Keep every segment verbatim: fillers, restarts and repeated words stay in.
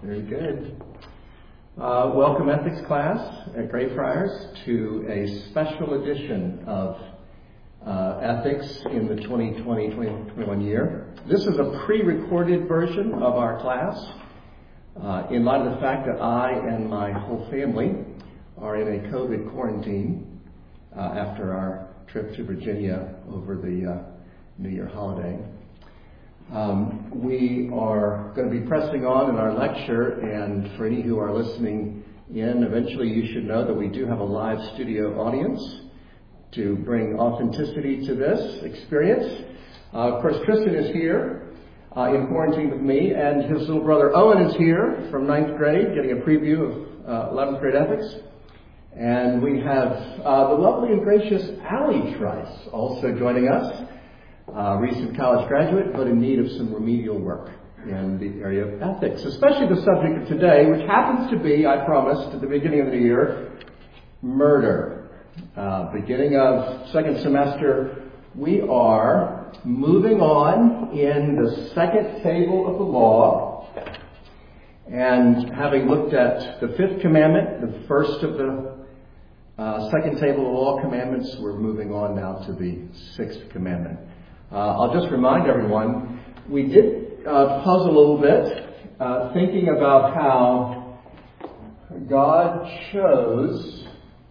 Very good. Uh, welcome, ethics class at Greyfriars, to a special edition of uh, ethics in the twenty twenty to twenty twenty-one year. This is a pre-recorded version of our class uh, in light of the fact that I and my whole family are in a COVID quarantine uh, after our trip to Virginia over the uh, New Year holiday. Um, we are going to be pressing on in our lecture, and for any who are listening in, eventually you should know that we do have a live studio audience to bring authenticity to this experience. Uh, of course, Tristan is here uh, in quarantine with me, and his little brother Owen is here from ninth grade, getting a preview of uh, eleventh grade ethics. And we have uh, the lovely and gracious Allie Trice also joining us. Uh, recent college graduate, but in need of some remedial work in the area of ethics, especially the subject of today, which happens to be, I promised at the beginning of the year, murder. Uh, beginning of second semester, we are moving on in the second table of the law, and having looked at the fifth commandment, the first of the uh, second table of law commandments, we're moving on now to the sixth commandment. Uh, I'll just remind everyone, we did uh, puzzle a little bit, uh, thinking about how God chose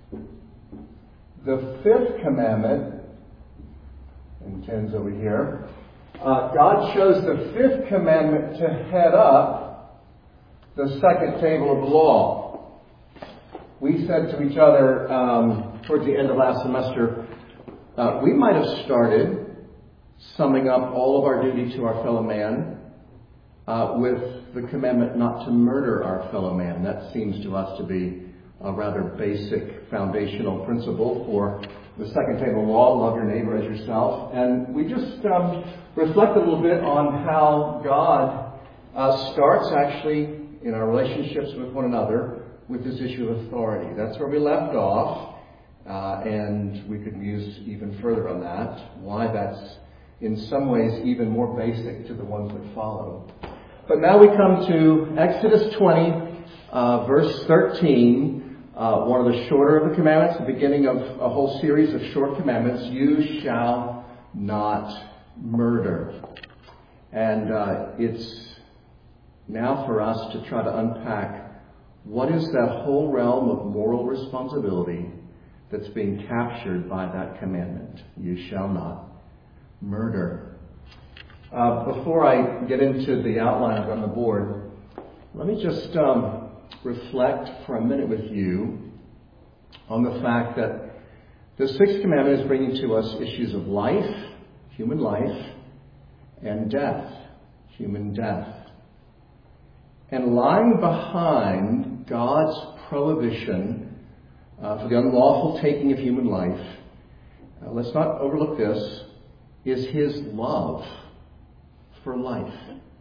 the fifth commandment, and Ken's over here, uh, God chose the fifth commandment to head up the second table of the law. We said to each other um, towards the end of last semester, uh, we might have started summing up all of our duty to our fellow man uh, with the commandment not to murder our fellow man. That seems to us to be a rather basic foundational principle for the second table law, love your neighbor as yourself. And we just um, reflect a little bit on how God uh, starts actually in our relationships with one another with this issue of authority. That's where we left off, uh, and we could muse even further on that, why that's in some ways even more basic to the ones that follow. But now we come to Exodus twenty, uh, verse thirteen, uh, one of the shorter of the commandments, the beginning of a whole series of short commandments. You shall not murder. And uh, it's now for us to try to unpack what is that whole realm of moral responsibility that's being captured by that commandment. You shall not murder. Uh, before I get into the outline on the board, let me just um, reflect for a minute with you on the fact that the sixth commandment is bringing to us issues of life, human life, and death, human death. And lying behind God's prohibition uh, for the unlawful taking of human life, uh, let's not overlook this, is his love for life.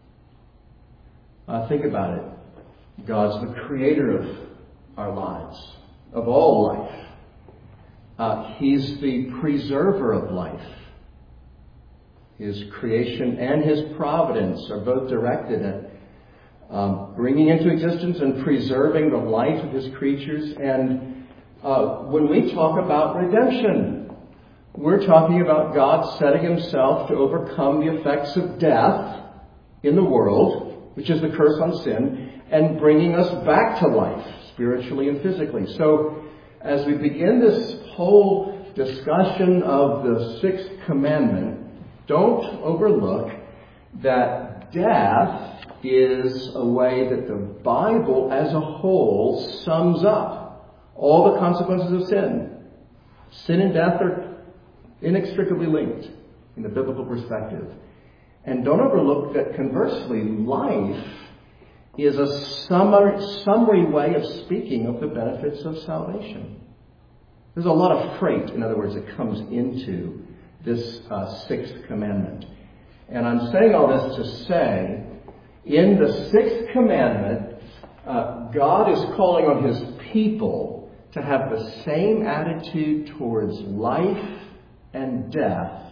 Uh, think about it. God's the creator of our lives, of all life. Uh, he's the preserver of life. His creation and his providence are both directed at um, bringing into existence and preserving the life of his creatures. And uh, when we talk about redemption, we're talking about God setting himself to overcome the effects of death in the world, which is the curse on sin, and bringing us back to life, spiritually and physically. So, as we begin this whole discussion of the sixth commandment, don't overlook that death is a way that the Bible as a whole sums up all the consequences of sin. Sin and death are inextricably linked in the biblical perspective. And don't overlook that conversely, life is a summary, summary way of speaking of the benefits of salvation. There's a lot of freight, in other words, that comes into this uh, sixth commandment. And I'm saying all this to say, in the sixth commandment, uh, God is calling on his people to have the same attitude towards life and death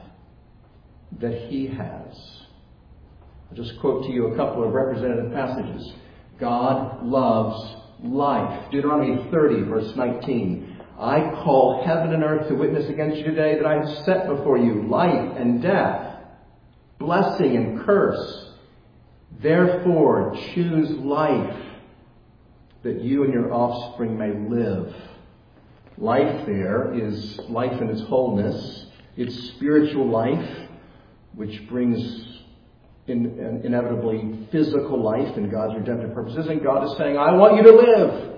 that he has. I'll just quote to you a couple of representative passages. God loves life. Deuteronomy thirty, verse nineteen. I call heaven and earth to witness against you today that I have set before you life and death, blessing and curse. Therefore, choose life, that you and your offspring may live. Life there is life in its wholeness. It's spiritual life, which brings in, in, inevitably physical life in God's redemptive purposes. And God is saying, I want you to live.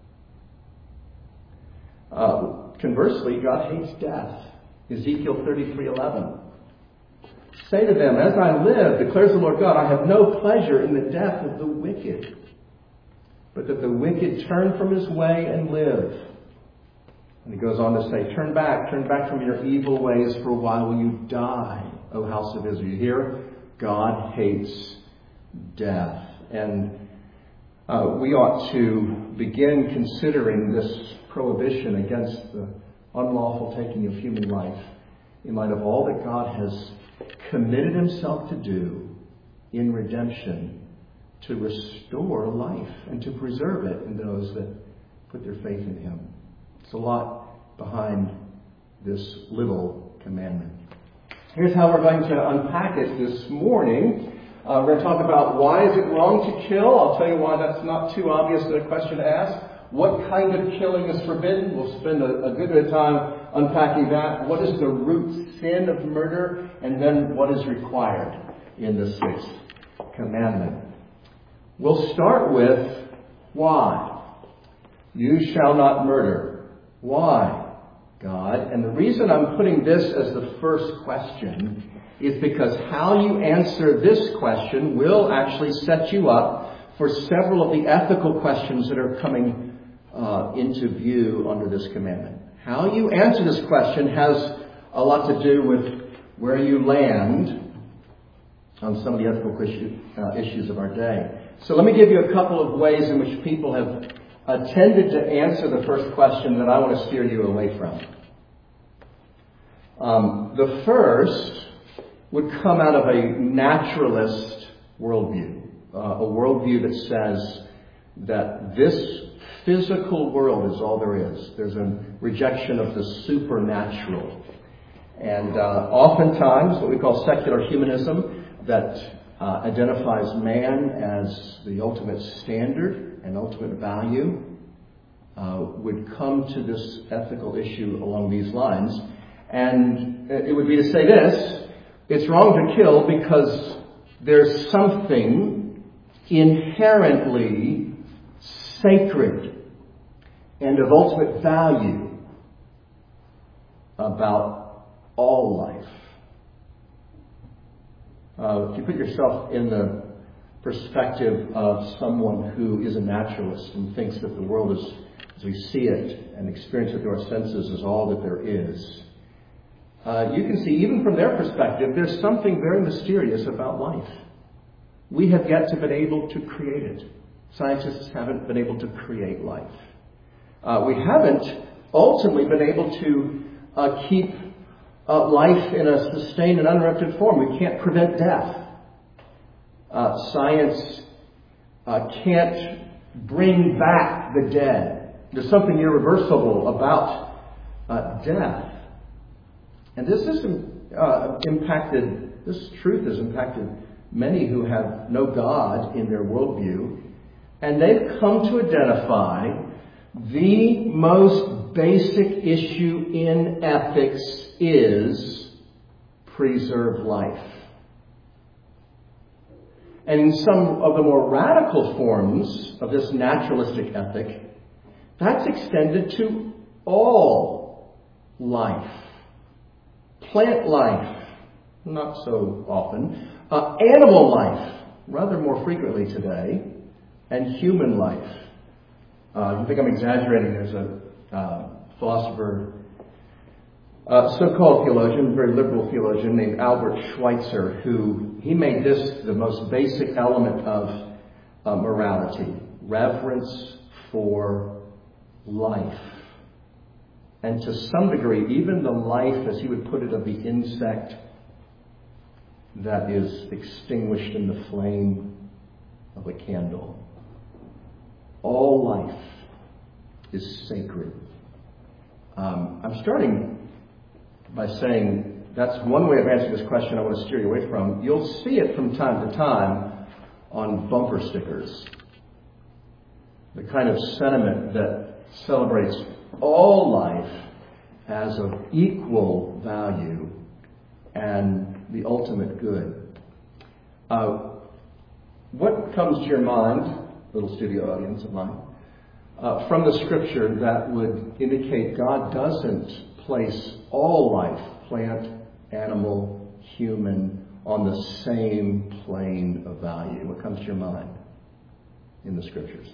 Uh, conversely, God hates death. Ezekiel thirty-three eleven. Say to them, as I live, declares the Lord God, I have no pleasure in the death of the wicked, but that the wicked turn from his way and live. And he goes on to say, turn back, turn back from your evil ways, for a while will you die, O house of Israel. You hear? God hates death. And uh, we ought to begin considering this prohibition against the unlawful taking of human life in light of all that God has committed himself to do in redemption, to restore life and to preserve it in those that put their faith in him. It's a lot behind this little commandment. Here's how we're going to unpack it this morning. Uh, we're going to talk about why is it wrong to kill. I'll tell you why that's not too obvious a question to ask. What kind of killing is forbidden? We'll spend a, a good bit of time unpacking that. What is the root sin of murder? And then what is required in the sixth commandment. We'll start with why. You shall not murder. Why, God? And the reason I'm putting this as the first question is because how you answer this question will actually set you up for several of the ethical questions that are coming uh, into view under this commandment. How you answer this question has a lot to do with where you land on some of the ethical issue, uh, issues of our day. So let me give you a couple of ways in which people have uh, tended to answer the first question that I want to steer you away from. Um, the first would come out of a naturalist worldview, uh, a worldview that says that this physical world is all there is. There's a rejection of the supernatural. And uh, oftentimes what we call secular humanism that uh, identifies man as the ultimate standard and ultimate value uh, would come to this ethical issue along these lines. And it would be to say this: it's wrong to kill because there's something inherently sacred and of ultimate value about all life. Uh, if you put yourself in the perspective of someone who is a naturalist and thinks that the world is, as we see it and experience it through our senses, is all that there is, uh, you can see, even from their perspective, there's something very mysterious about life. We have yet to be able to create it. Scientists haven't been able to create life. Uh, we haven't ultimately been able to uh, keep uh, life in a sustained and uninterrupted form. We can't prevent death. Uh, science uh, can't bring back the dead. There's something irreversible about uh, death. And this has uh, impacted, this truth has impacted many who have no God in their worldview. And they've come to identify the most basic issue in ethics is preserve life. And in some of the more radical forms of this naturalistic ethic, that's extended to all life. Plant life, not so often. Uh, animal life, rather more frequently today. And human life. Uh, you think I'm exaggerating? There's a uh, philosopher, uh, so-called theologian, very liberal theologian named Albert Schweitzer, who he made this the most basic element of uh, morality: reverence for life, and to some degree, even the life, as he would put it, of the insect that is extinguished in the flame of a candle. all life is sacred. Um, I'm starting by saying that's one way of answering this question I want to steer you away from. You'll see it from time to time on bumper stickers. The kind of sentiment that celebrates all life as of equal value and the ultimate good. Uh, what comes to your mind, little studio audience of mine, uh, from the scripture that would indicate God doesn't place all life, plant, animal, human, on the same plane of value? What comes to your mind in the scriptures?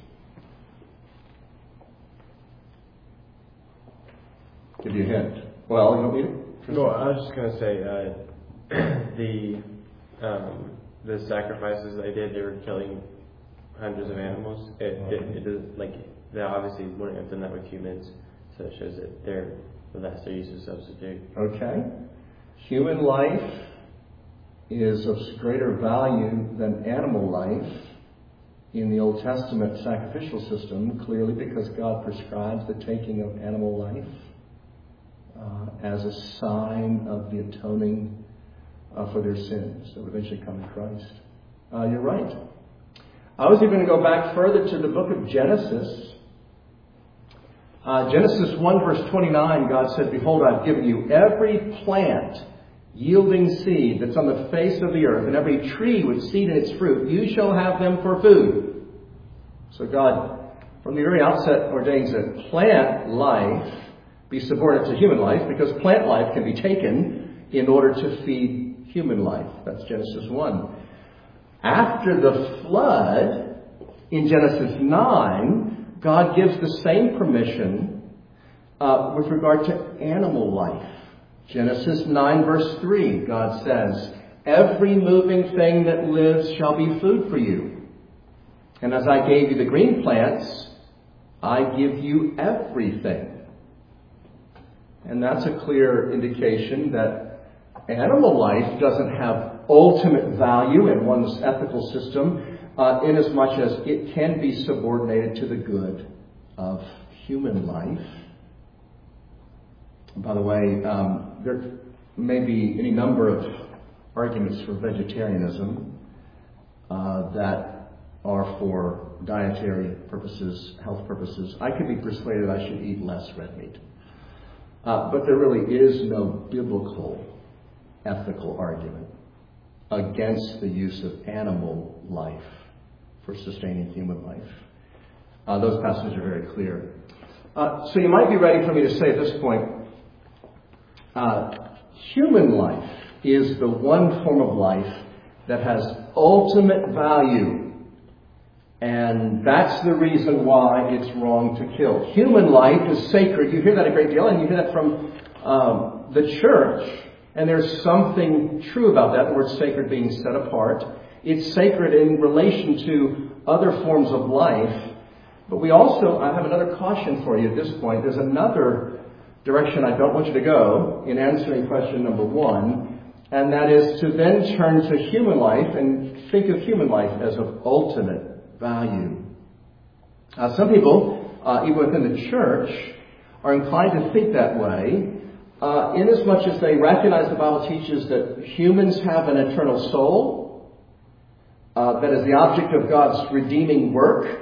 Give you a hint. Well, you don't need it? No, I was just going to say, uh, the um, the sacrifices they did, they were killing hundreds of animals. It, it, it does, like, they obviously wouldn't have done that with humans, so it shows that they're the lesser use of substitute. Okay. Human life is of greater value than animal life in the Old Testament sacrificial system, clearly because God prescribes the taking of animal life Uh, as a sign of the atoning uh, for their sins that would eventually come in Christ. Uh, you're right. I was even going to go back further to the book of Genesis. Uh, Genesis one verse twenty-nine, God said, "Behold, I've given you every plant yielding seed that's on the face of the earth, and every tree with seed in its fruit. You shall have them for food." So God, from the very outset, ordains that plant life be subordinate to human life, because plant life can be taken in order to feed human life. That's Genesis one. After the flood, in Genesis nine, God gives the same permission uh, with regard to animal life. Genesis nine verse three, God says, "Every moving thing that lives shall be food for you. And as I gave you the green plants, I give you everything." And that's a clear indication that animal life doesn't have ultimate value in one's ethical system, uh, inasmuch as it can be subordinated to the good of human life. And by the way, um, there may be any number of arguments for vegetarianism uh, that are for dietary purposes, health purposes. I could be persuaded I should eat less red meat. Uh, but there really is no biblical ethical argument against the use of animal life for sustaining human life. Uh, those passages are very clear. Uh, so you might be ready for me to say at this point, uh, human life is the one form of life that has ultimate value. And that's the reason why it's wrong to kill. Human life is sacred. You hear that a great deal, and you hear that from um, the church. And there's something true about that, the word sacred being set apart. It's sacred in relation to other forms of life. But we also, I have another caution for you at this point. There's another direction I don't want you to go in answering question number one. And that is to then turn to human life and think of human life as of ultimate value. Uh, some people, uh, even within the church, are inclined to think that way, uh, inasmuch as they recognize the Bible teaches that humans have an eternal soul, uh, that is the object of God's redeeming work,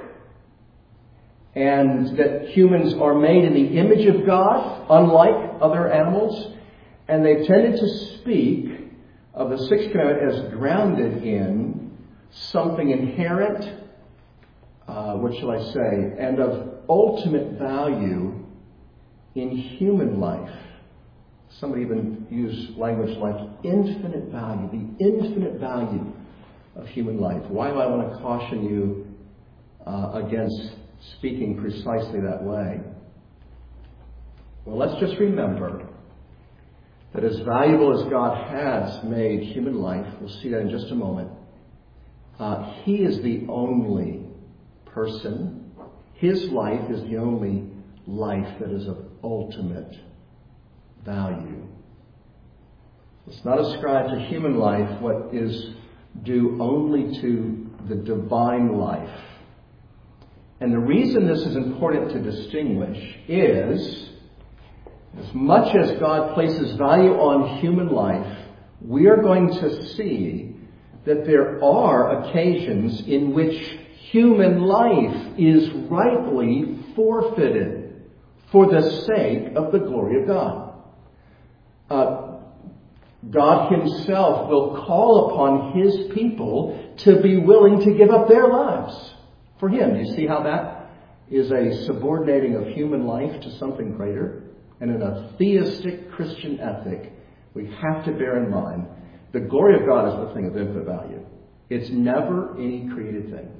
and that humans are made in the image of God, unlike other animals, and they've tended to speak of the Sixth Commandment as grounded in something inherent, Uh, what shall I say, and of ultimate value in human life. Somebody even used language like infinite value, the infinite value of human life. Why do I want to caution you uh, against speaking precisely that way? Well, let's just remember that as valuable as God has made human life, we'll see that in just a moment, uh, He is the only person. His life is the only life that is of ultimate value. Let's not ascribe to human life what is due only to the divine life. And the reason this is important to distinguish is, as much as God places value on human life, we are going to see that there are occasions in which human life is rightly forfeited for the sake of the glory of God. Uh, God himself will call upon his people to be willing to give up their lives for him. You see how that is a subordinating of human life to something greater? And in a theistic Christian ethic, we have to bear in mind the glory of God is the thing of infinite value. It's never any created thing.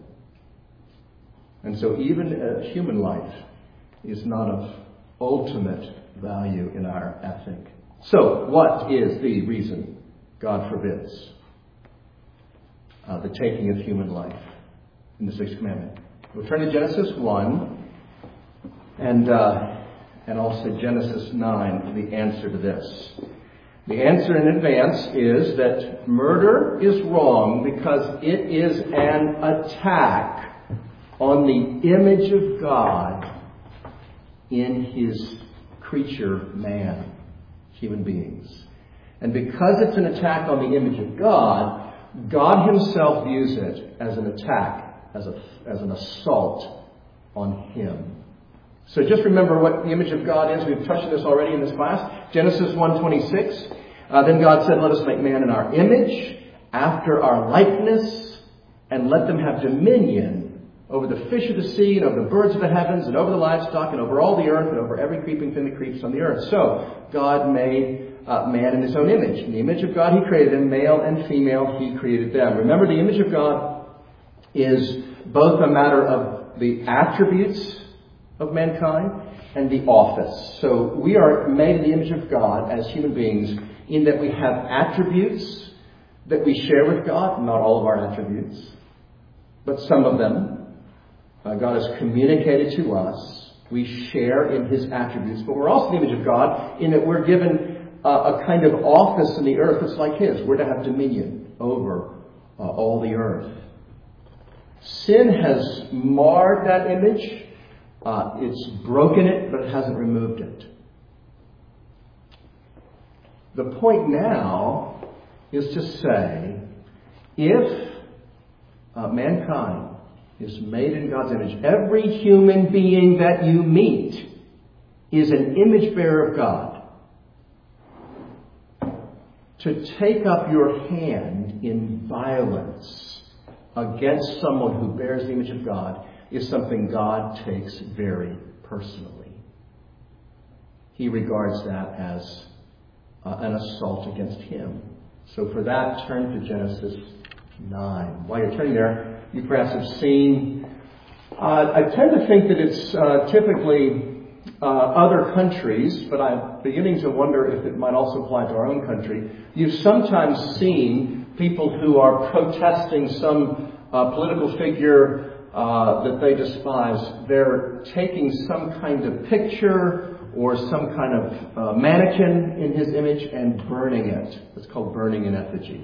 And so even uh, human life is not of ultimate value in our ethic. So, what is the reason God forbids uh, the taking of human life in the Sixth Commandment? We'll turn to Genesis one and uh, and also Genesis nine for the answer to this. The answer in advance is that murder is wrong because it is an attack on the image of God in his creature, man, human beings. And because it's an attack on the image of God, God himself views it as an attack, as a as an assault on him. So just remember what the image of God is. We've touched on this already in this class. Genesis one twenty-six. Uh, then God said, let us make man in our image, after our likeness, and let them have dominion over the fish of the sea, and over the birds of the heavens, and over the livestock, and over all the earth, and over every creeping thing that creeps on the earth. So God made uh, man in his own image. In the image of God he created him, male and female he created them. Remember, the image of God is both a matter of the attributes of mankind and the office. So we are made in the image of God as human beings, in that we have attributes that we share with God, not all of our attributes, but some of them. Uh, God has communicated to us. We share in his attributes, but we're also the image of God in that we're given uh, a kind of office in the earth that's like his. We're to have dominion over uh, all the earth. Sin has marred that image. Uh, it's broken it, but it hasn't removed it. The point now is to say, if uh, mankind is made in God's image, every human being that you meet is an image bearer of God. To take up your hand in violence against someone who bears the image of God is something God takes very personally. He regards that as uh, an assault against him. So for that, turn to Genesis nine. While you're turning there, you perhaps have seen, uh, I tend to think that it's uh, typically uh, other countries, but I'm beginning to wonder if it might also apply to our own country. You've sometimes seen people who are protesting some uh, political figure uh, that they despise. They're taking some kind of picture or some kind of uh, mannequin in his image and burning it. It's called burning in effigy.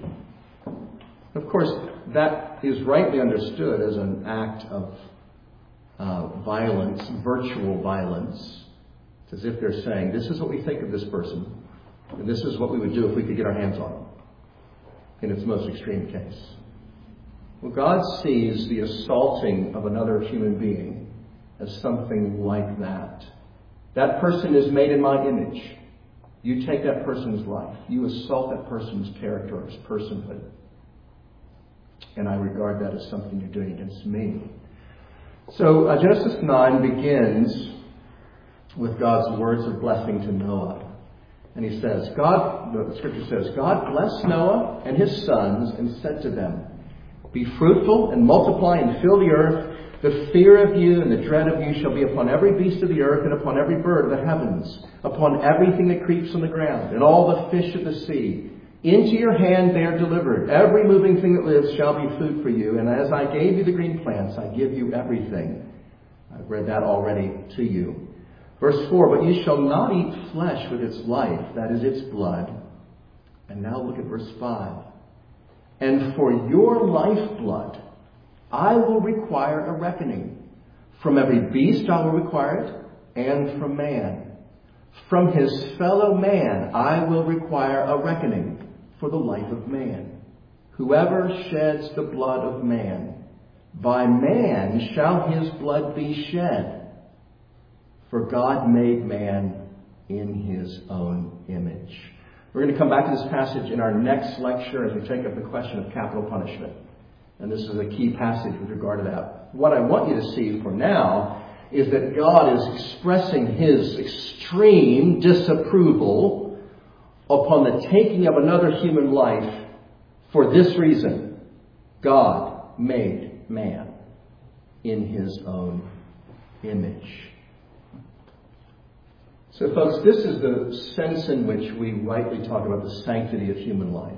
Of course, that is rightly understood as an act of uh, violence, virtual violence. It's as if they're saying, this is what we think of this person, and this is what we would do if we could get our hands on him, in its most extreme case. Well, God sees the assaulting of another human being as something like that. That person is made in my image. You take that person's life. You assault that person's character or his personhood. And I regard that as something you're doing against me. So uh, Genesis nine begins with God's words of blessing to Noah. And he says, God, the scripture says, God blessed Noah and his sons and said to them, be fruitful and multiply and fill the earth. The fear of you and the dread of you shall be upon every beast of the earth and upon every bird of the heavens, upon everything that creeps on the ground, and all the fish of the sea. Into your hand they are delivered. Every moving thing that lives shall be food for you. And as I gave you the green plants, I give you everything. I've read that already to you. Verse four, but you shall not eat flesh with its life, that is its blood. And now look at verse five. And for your lifeblood I will require a reckoning. From every beast I will require it, and from man. From his fellow man I will require a reckoning for the life of man. Whoever sheds the blood of man, by man shall his blood be shed. For God made man in his own image. We're going to come back to this passage in our next lecture as we take up the question of capital punishment. And this is a key passage with regard to that. What I want you to see for now is that God is expressing his extreme disapproval upon the taking of another human life for this reason. God made man in his own image. So folks, this is the sense in which we rightly talk about the sanctity of human life.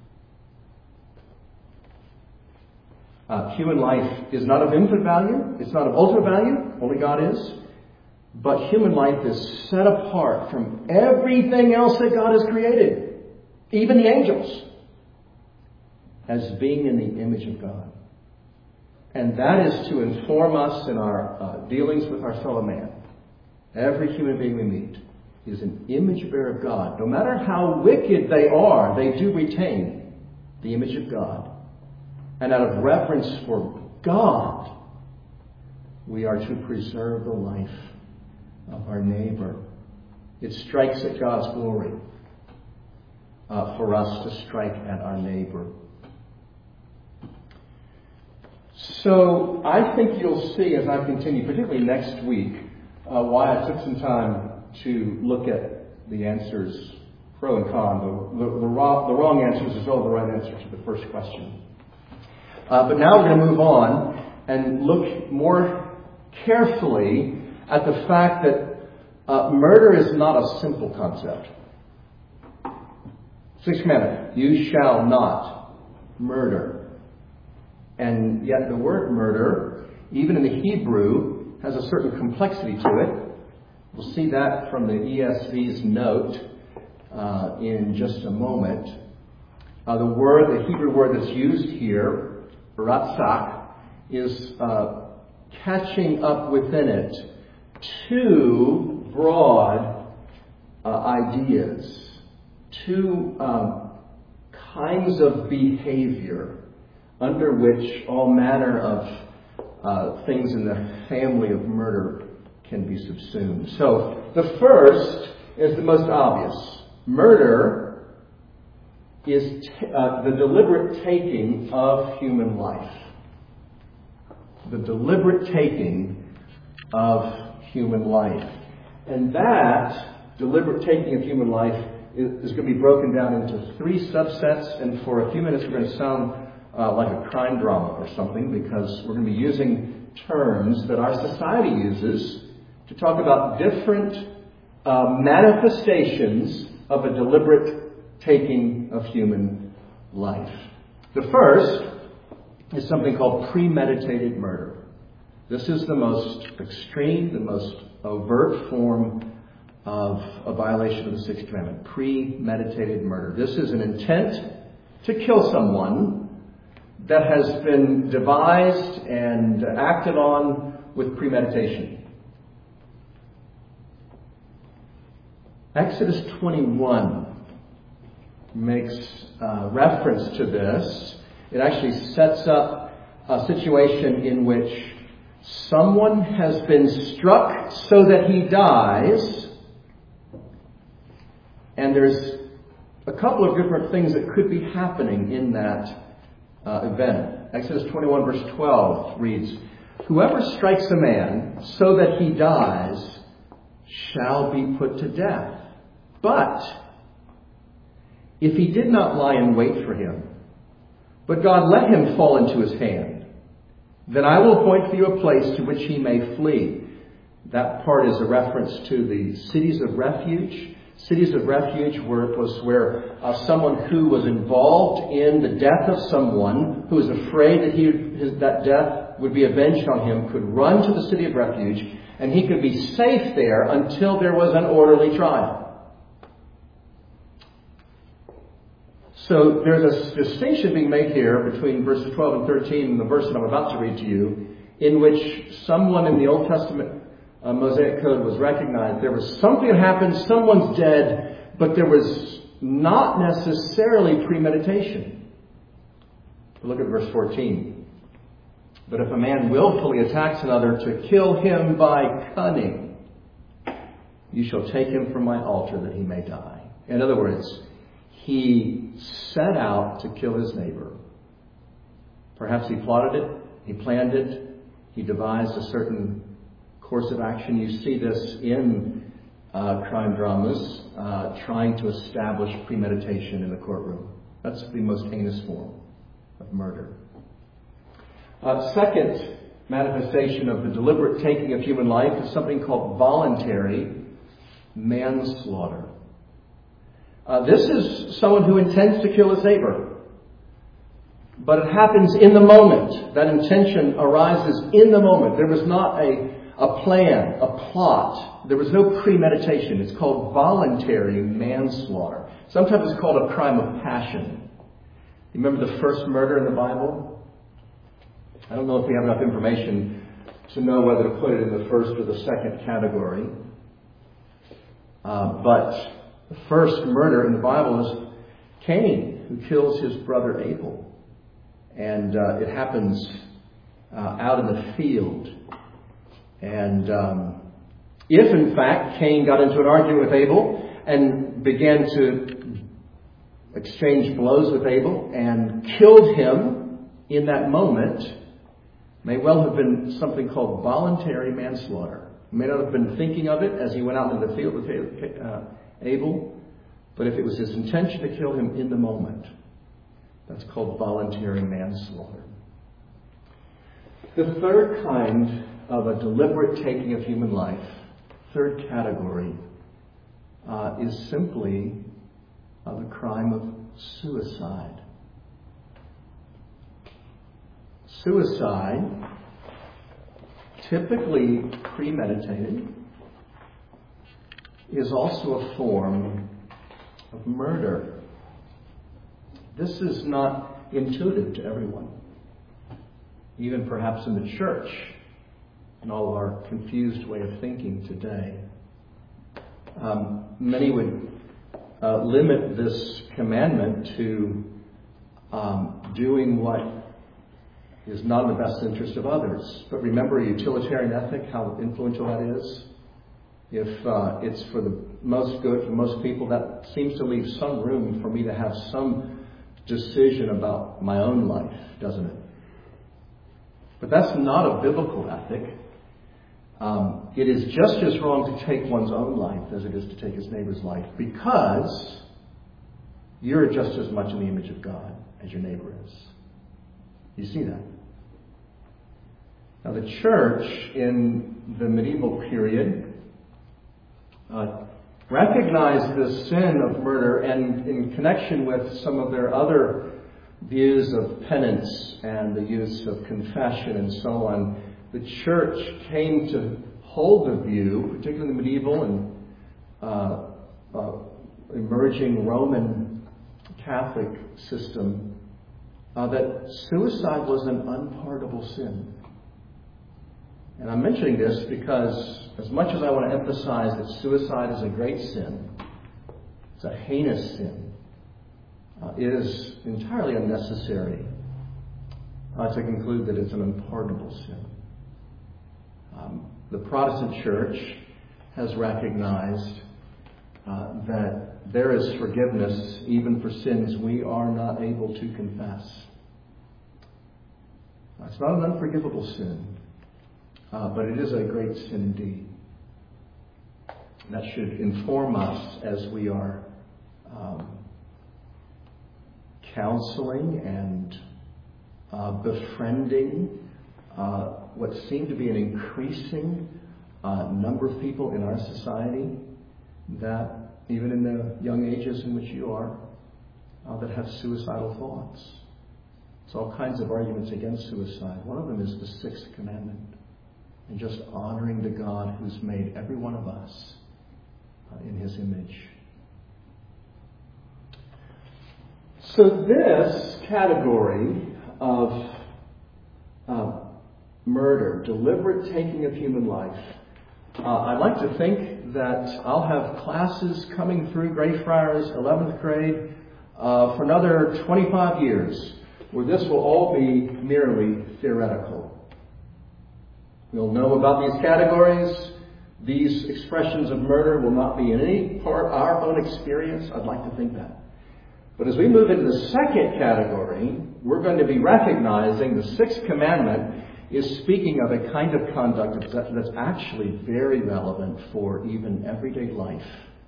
Uh, human life is not of infinite value. It's not of ultimate value. Only God is. But human life is set apart from everything else that God has created. Even the angels. As being in the image of God. And that is to inform us in our uh, dealings with our fellow man. Every human being we meet is an image bearer of God. No matter how wicked they are, they do retain the image of God. And out of reverence for God, we are to preserve the life of our neighbor. It strikes at God's glory uh, for us to strike at our neighbor. So I think you'll see as I continue, particularly next week, uh, why I took some time to look at the answers, pro and con, the, the, the, wrong, the wrong answers as well as the right answer to the first question. Uh, but now we're going to move on and look more carefully at the fact that uh, murder is not a simple concept. Sixth commandment, you shall not murder. And yet the word murder, even in the Hebrew, has a certain complexity to it. We'll see that from the E S V's note uh, in just a moment. Uh, the word, the Hebrew word that's used here, ratzak, is uh, catching up within it two broad uh, ideas, two um, kinds of behavior under which all manner of uh, things in the family of murder can be subsumed. So the first is the most obvious. Murder is t- uh, the deliberate taking of human life. The deliberate taking of human life. And that deliberate taking of human life is, is going to be broken down into three subsets. And for a few minutes we're going to sound uh, like a crime drama or something, because we're going to be using terms that our society uses to talk about different uh, manifestations of a deliberate taking of human life. The first is something called premeditated murder. This is the most extreme, the most overt form of a violation of the Sixth Commandment. Premeditated murder. This is an intent to kill someone that has been devised and acted on with premeditation. Exodus twenty-one makes uh, reference to this. It actually sets up a situation in which someone has been struck so that he dies, and there's a couple of different things that could be happening in that uh, event. Exodus twenty-one verse twelve reads, "Whoever strikes a man so that he dies shall be put to death. But if he did not lie in wait for him, but God let him fall into his hand, then I will appoint for you a place to which he may flee." That part is a reference to the cities of refuge. Cities of refuge were, was where uh, someone who was involved in the death of someone, who was afraid that he, his, that death would be avenged on him, could run to the city of refuge, and he could be safe there until there was an orderly trial. So there's a distinction being made here between verses twelve and thirteen and the verse that I'm about to read to you, in which someone in the Old Testament uh, Mosaic Code was recognized. There was something that happened, someone's dead, but there was not necessarily premeditation. Look at verse fourteen. But if a man willfully attacks another to kill him by cunning, you shall take him from my altar that he may die. In other words, he set out to kill his neighbor. Perhaps he plotted it, he planned it, he devised a certain course of action. You see this in uh, crime dramas, uh, trying to establish premeditation in the courtroom. That's the most heinous form of murder. Uh, second manifestation of the deliberate taking of human life is something called voluntary manslaughter. Uh, this is someone who intends to kill his neighbor, but it happens in the moment. That intention arises in the moment. There was not a, a plan, a plot. There was no premeditation. It's called voluntary manslaughter. Sometimes it's called a crime of passion. You remember the first murder in the Bible? I don't know if we have enough information to know whether to put it in the first or the second category. Uh, but the first murder in the Bible is Cain, who kills his brother Abel. And uh, it happens uh, out in the field. And um, if, in fact, Cain got into an argument with Abel and began to exchange blows with Abel and killed him in that moment, may well have been something called voluntary manslaughter. He may not have been thinking of it as he went out into the field with uh, Abel, but if it was his intention to kill him in the moment, that's called voluntary manslaughter. The third kind of a deliberate taking of human life, third category, uh, is simply uh, the crime of suicide. Suicide, typically premeditated, is also a form of murder. This is not intuitive to everyone, even perhaps in the church, in all of our confused way of thinking today. Um, many would uh, limit this commandment to um, doing what is not in the best interest of others. But remember a utilitarian ethic, how influential that is. If uh, it's for the most good for most people, that seems to leave some room for me to have some decision about my own life, doesn't it? But that's not a biblical ethic. Um, it is just as wrong to take one's own life as it is to take his neighbor's life, because you're just as much in the image of God as your neighbor is. You see that? Now, the church in the medieval period uh, recognized the sin of murder, and in connection with some of their other views of penance and the use of confession and so on, the church came to hold the view, particularly in the medieval and uh, uh, emerging Roman Catholic system, uh, that suicide was an unpardonable sin. And I'm mentioning this because as much as I want to emphasize that suicide is a great sin, it's a heinous sin, uh, it is entirely unnecessary uh, to conclude that it's an unpardonable sin. Um, the Protestant Church has recognized uh, that there is forgiveness even for sins we are not able to confess. Uh, it's not an unforgivable sin. Uh, but it is a great sin indeed. That should inform us as we are um, counseling and uh, befriending uh, what seem to be an increasing uh, number of people in our society that, even in the young ages in which you are, uh, that have suicidal thoughts. There's all kinds of arguments against suicide. One of them is the sixth commandment. And just honoring the God who's made every one of us uh, in his image. So this category of uh, murder, deliberate taking of human life. Uh, I'd like to think that I'll have classes coming through Greyfriars eleventh grade uh, for another twenty-five years, where this will all be merely theoretical. We'll know about these categories. These expressions of murder will not be in any part our own experience. I'd like to think that. But as we move into the second category, we're going to be recognizing the sixth commandment is speaking of a kind of conduct that's actually very relevant for even everyday life,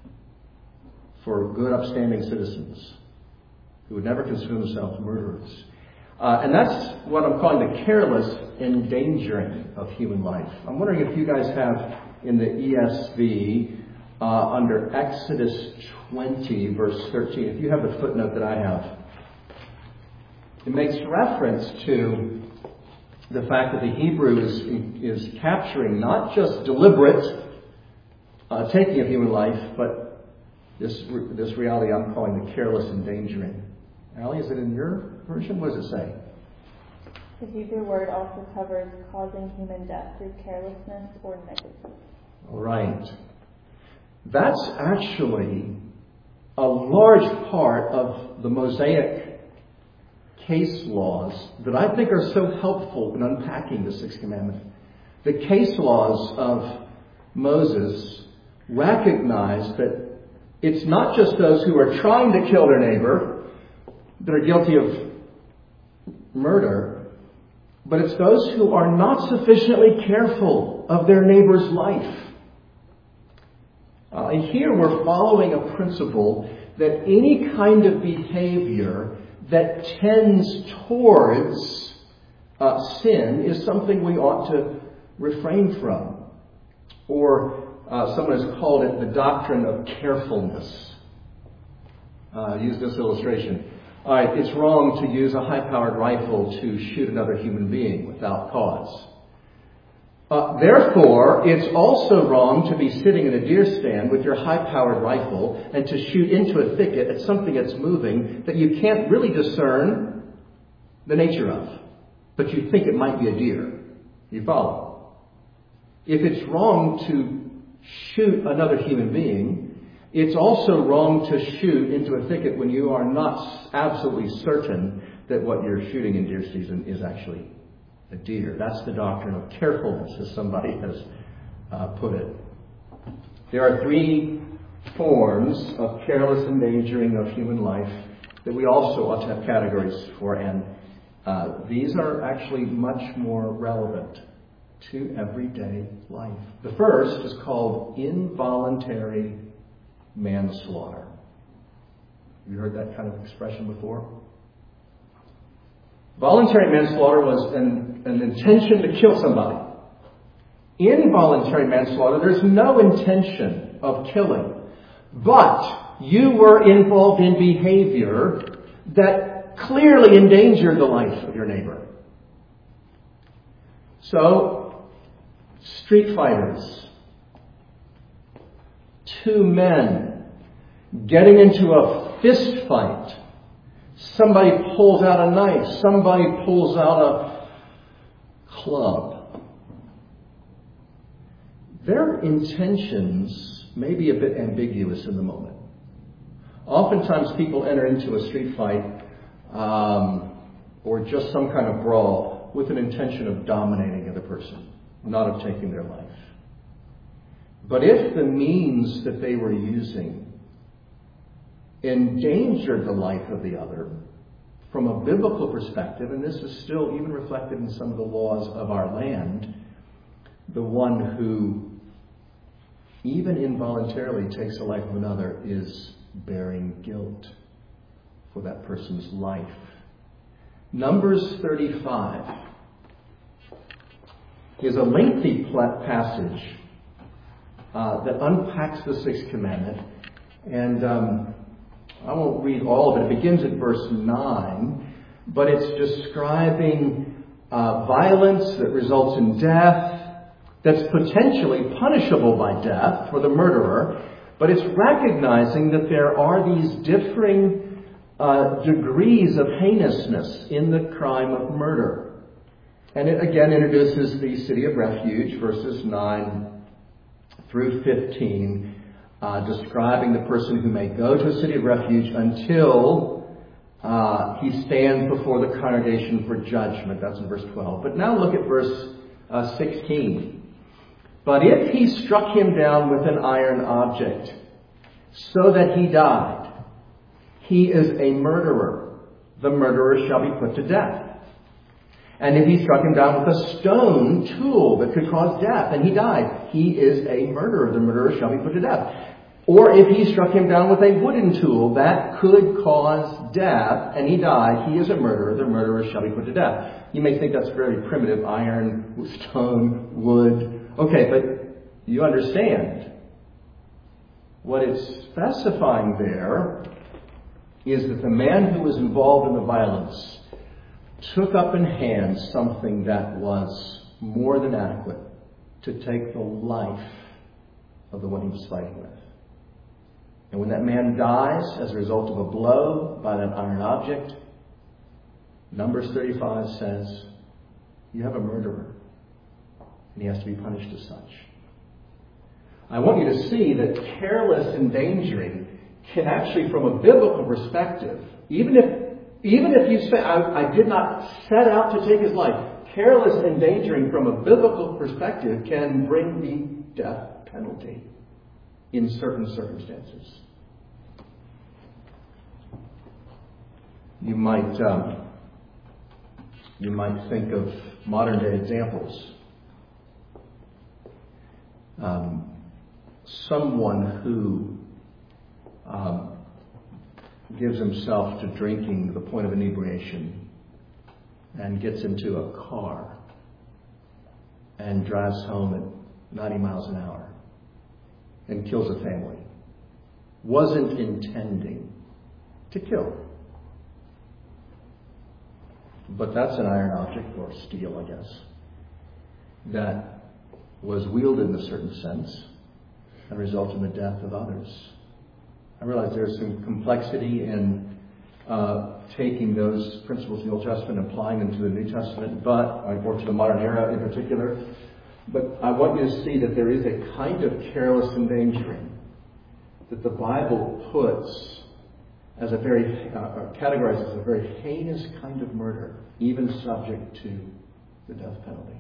for good, upstanding citizens who would never consider themselves murderers. Uh, and that's what I'm calling the careless endangering of human life. I'm wondering if you guys have in the E S V uh, under Exodus twenty, verse thirteen, if you have the footnote that I have, it makes reference to the fact that the Hebrew is, is capturing not just deliberate uh, taking of human life, but this this reality I'm calling the careless endangering. Allie, is it in your version? What does it say? The Hebrew word also covers causing human death through carelessness or negligence. All right. That's actually a large part of the Mosaic case laws that I think are so helpful in unpacking the Sixth Commandment. The case laws of Moses recognize that it's not just those who are trying to kill their neighbor that are guilty of murder, but it's those who are not sufficiently careful of their neighbor's life. Uh, and here we're following a principle that any kind of behavior that tends towards uh, sin is something we ought to refrain from. Or uh, someone has called it the doctrine of carefulness. Uh, use this illustration. All right, it's wrong to use a high-powered rifle to shoot another human being without cause. Uh, therefore, it's also wrong to be sitting in a deer stand with your high-powered rifle and to shoot into a thicket at something that's moving that you can't really discern the nature of, but you think it might be a deer. You follow? If it's wrong to shoot another human being, it's also wrong to shoot into a thicket when you are not absolutely certain that what you're shooting in deer season is actually a deer. That's the doctrine of carefulness, as somebody has uh, put it. There are three forms of careless endangering of human life that we also ought to have categories for, and uh, these are actually much more relevant to everyday life. The first is called involuntary manslaughter. Have you heard that kind of expression before? Voluntary manslaughter was an, an intention to kill somebody. Involuntary manslaughter, there's no intention of killing. But you were involved in behavior that clearly endangered the life of your neighbor. So, street fighters, two men getting into a fist fight. Somebody pulls out a knife. Somebody pulls out a club. Their intentions may be a bit ambiguous in the moment. Oftentimes people enter into a street fight um, or just some kind of brawl with an intention of dominating the other person, not of taking their life. But if the means that they were using endangered the life of the other, from a biblical perspective, and this is still even reflected in some of the laws of our land, the one who even involuntarily takes the life of another is bearing guilt for that person's life. Numbers thirty-five is a lengthy passage uh, that unpacks the Sixth Commandment, and um, I won't read all of it. It begins at verse nine, but it's describing uh, violence that results in death, that's potentially punishable by death for the murderer, but it's recognizing that there are these differing uh, degrees of heinousness in the crime of murder. And it again introduces the city of refuge, verses nine through fifteen, uh, describing the person who may go to a city of refuge until uh, he stands before the congregation for judgment. That's in verse twelve. But now look at verse uh, sixteen. But if he struck him down with an iron object, so that he died, he is a murderer. The murderer shall be put to death. And if he struck him down with a stone tool that could cause death, and he died, he is a murderer. The murderer shall be put to death. Or if he struck him down with a wooden tool that could cause death, and he died, he is a murderer. The murderer shall be put to death. You may think that's very primitive, iron, stone, wood. Okay, but you understand. What it's specifying there is that the man who was involved in the violence took up in hand something that was more than adequate to take the life of the one he was fighting with. And when that man dies as a result of a blow by that iron object, Numbers thirty-five says, you have a murderer, and he has to be punished as such. I want you to see that careless endangering can actually, from a biblical perspective, even if Even if you say, I, I did not set out to take his life, careless endangering from a biblical perspective can bring the death penalty in certain circumstances. You might, um, you might think of modern day examples. Um, someone who um, gives himself to drinking to the point of inebriation and gets into a car and drives home at ninety miles an hour and kills a family, wasn't intending to kill. But that's an iron object, or steel, I guess, that was wielded in a certain sense and resulted in the death of others. I realize there's some complexity in uh, taking those principles of the Old Testament and applying them to the New Testament, but or to the modern era in particular. But I want you to see that there is a kind of careless endangering that the Bible puts as a very uh, categorizes as a very heinous kind of murder, even subject to the death penalty.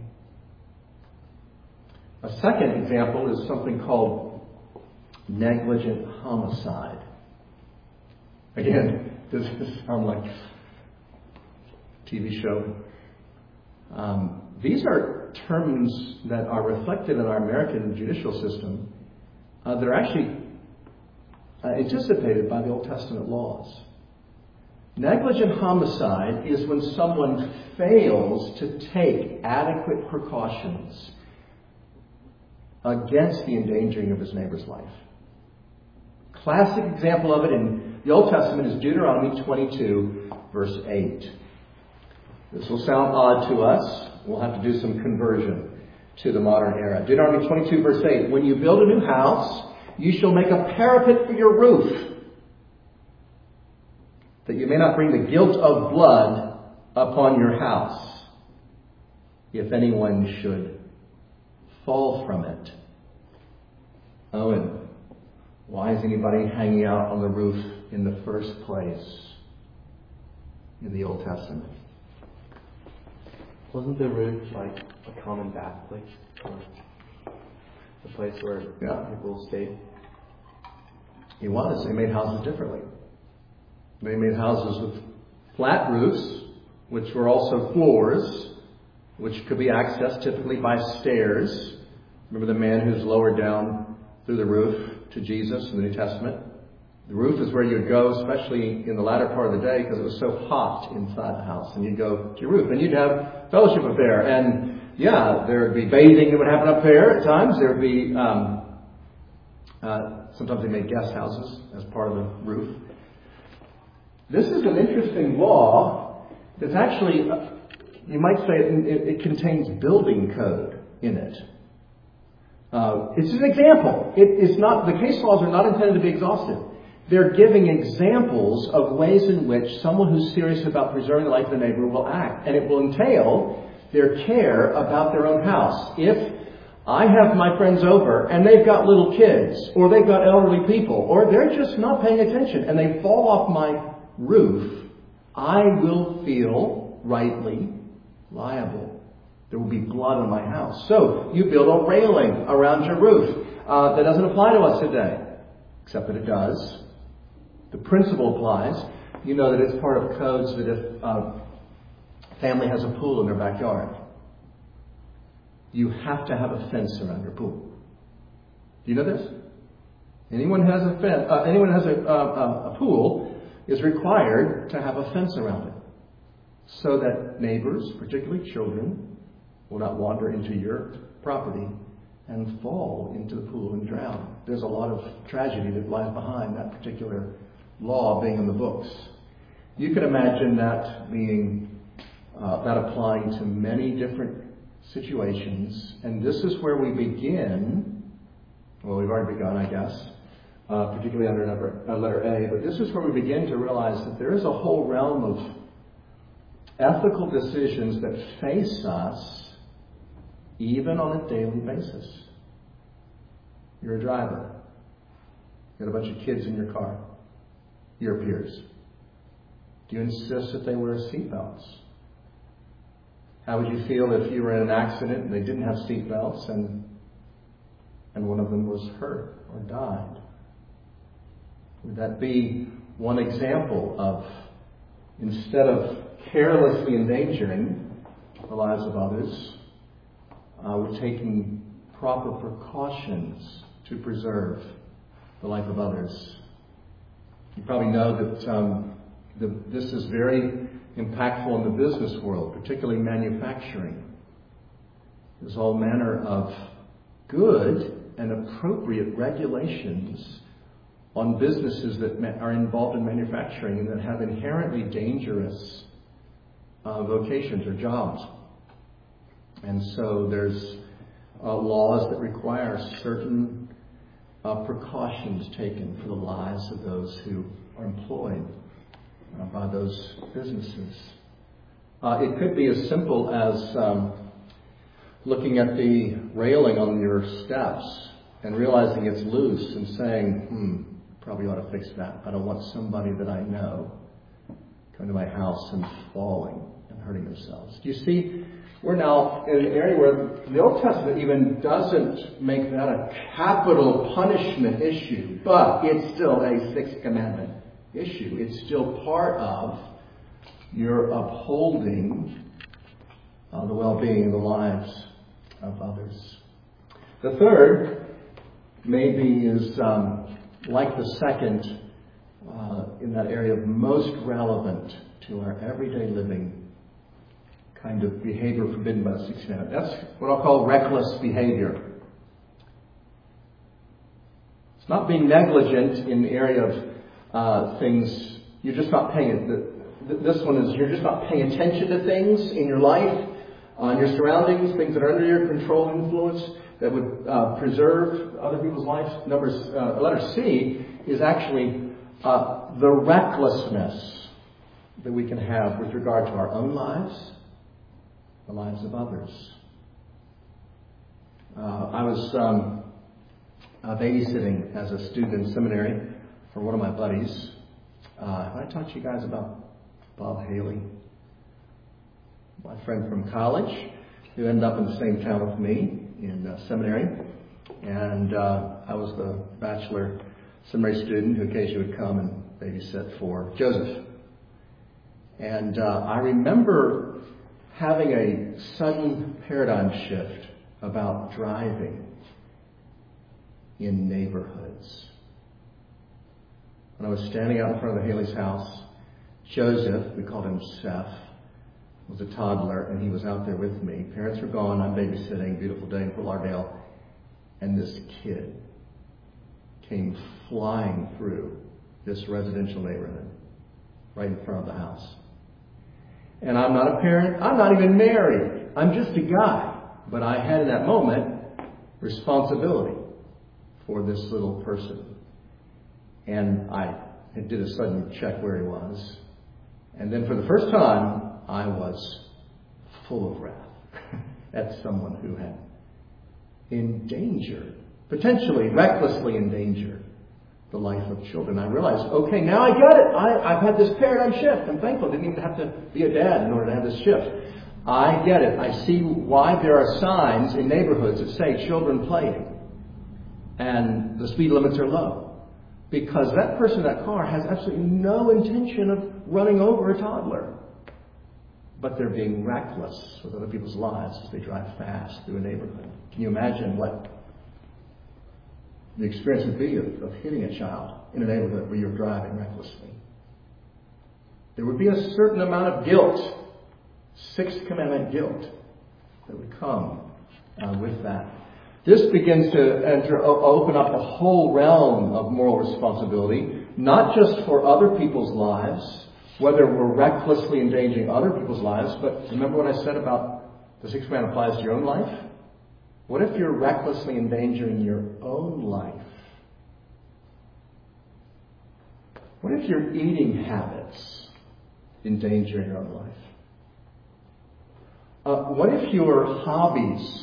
A second example is something called negligent homicide. Again, does this sound like a T V show? Um, these are terms that are reflected in our American judicial system uh, that are actually uh, anticipated by the Old Testament laws. Negligent homicide is when someone fails to take adequate precautions against the endangering of his neighbor's life. Classic example of it in the Old Testament is Deuteronomy twenty-two, verse eight. This will sound odd to us. We'll have to do some conversion to the modern era. Deuteronomy twenty-two, verse eight. When you build a new house, you shall make a parapet for your roof, that you may not bring the guilt of blood upon your house, if anyone should fall from it. Oh, and why is anybody hanging out on the roof in the first place in the Old Testament? Wasn't the roof like a common bath place? Or the place where yeah. people stayed? It was. They made houses differently. They made houses with flat roofs, which were also floors, which could be accessed typically by stairs. Remember the man who's lowered down through the roof to Jesus in the New Testament? The roof is where you'd go, especially in the latter part of the day, because it was so hot inside the house. And you'd go to your roof, and you'd have fellowship up there. And yeah, there would be bathing that would happen up there at times. There would be, um, uh, sometimes they made guest houses as part of the roof. This is an interesting law that's actually, uh, you might say it, it, it contains building code in it. Uh, it's an example. It is not, the case laws are not intended to be exhaustive. They're giving examples of ways in which someone who's serious about preserving the life of the neighbor will act. And it will entail their care about their own house. If I have my friends over and they've got little kids, or they've got elderly people, or they're just not paying attention and they fall off my roof, I will feel rightly liable. There will be blood on my house. So you build a railing around your roof. Uh, that doesn't apply to us today, except that it does. The principle applies. You know that it's part of codes that if a family has a pool in their backyard, you have to have a fence around your pool. Do you know this? Anyone has a fence, uh, anyone has a, uh, a pool is required to have a fence around it, so that neighbors, particularly children, will not wander into your property and fall into the pool and drown. There's a lot of tragedy that lies behind that particular law being in the books. You can imagine that being uh, that applying to many different situations, and this is where we begin. Well, we've already begun, I guess, uh, particularly under number, uh, letter A. But this is where we begin to realize that there is a whole realm of ethical decisions that face us, even on a daily basis. You're a driver. You got a bunch of kids in your car. Your peers. Do you insist that they wear seatbelts? How would you feel if you were in an accident and they didn't have seatbelts and and one of them was hurt or died? Would that be one example of, instead of carelessly endangering the lives of others, uh, we're taking proper precautions to preserve the life of others? You probably know that um, the, this is very impactful in the business world, particularly manufacturing. There's all manner of good and appropriate regulations on businesses that ma- are involved in manufacturing and that have inherently dangerous uh, vocations or jobs. And so there's uh, laws that require certain uh, precautions taken for the lives of those who are employed uh, by those businesses. Uh, it could be as simple as um, looking at the railing on your steps and realizing it's loose and saying, hmm, probably ought to fix that. I don't want somebody that I know coming to my house and falling and hurting themselves. Do you see? We're now in an area where the Old Testament even doesn't make that a capital punishment issue, but it's still a Sixth Commandment issue. It's still part of your upholding uh, the well-being and the lives of others. The third maybe is um, like the second uh, in that area of most relevant to our everyday living kind of behavior forbidden by the Sixth Commandment. That's what I'll call reckless behavior. It's not being negligent in the area of uh, things. You're just not paying it. This one is you're just not paying attention to things in your life, on your surroundings, things that are under your control and influence that would uh, preserve other people's lives. Number uh, letter C is actually uh, the recklessness that we can have with regard to our own lives, the lives of others. Uh, I was um, uh, babysitting as a student in seminary for one of my buddies. Uh, have I talked to you guys about Bob Haley? My friend from college who ended up in the same town with me in uh, seminary. And uh, I was the bachelor seminary student who occasionally would come and babysit for Joseph. And uh, I remember having a sudden paradigm shift about driving in neighborhoods. When I was standing out in front of the Haley's house, Joseph, we called him Seth, was a toddler, and he was out there with me. Parents were gone, I'm babysitting, beautiful day in Fort Lauderdale, and this kid came flying through this residential neighborhood right in front of the house. And I'm not a parent. I'm not even married. I'm just a guy. But I had in that moment responsibility for this little person. And I did a sudden check where he was. And then for the first time, I was full of wrath. at someone who had endangered, potentially recklessly endangered, the life of children. I realized, okay, now I get it. I, I've had this paradigm shift. I'm thankful I didn't even have to be a dad in order to have this shift. I get it. I see why there are signs in neighborhoods that say children playing and the speed limits are low. Because that person in that car has absolutely no intention of running over a toddler. But they're being reckless with other people's lives as they drive fast through a neighborhood. Can you imagine what the experience would be of, of hitting a child in a neighborhood where you're driving recklessly? There would be a certain amount of guilt, Sixth Commandment guilt, that would come uh, with that. This begins to enter, open up a whole realm of moral responsibility, not just for other people's lives, whether we're recklessly endangering other people's lives, but remember what I said about the Sixth Commandment applies to your own life? What if you're recklessly endangering your own life? What if your eating habits endanger your own life? Uh, what if your hobbies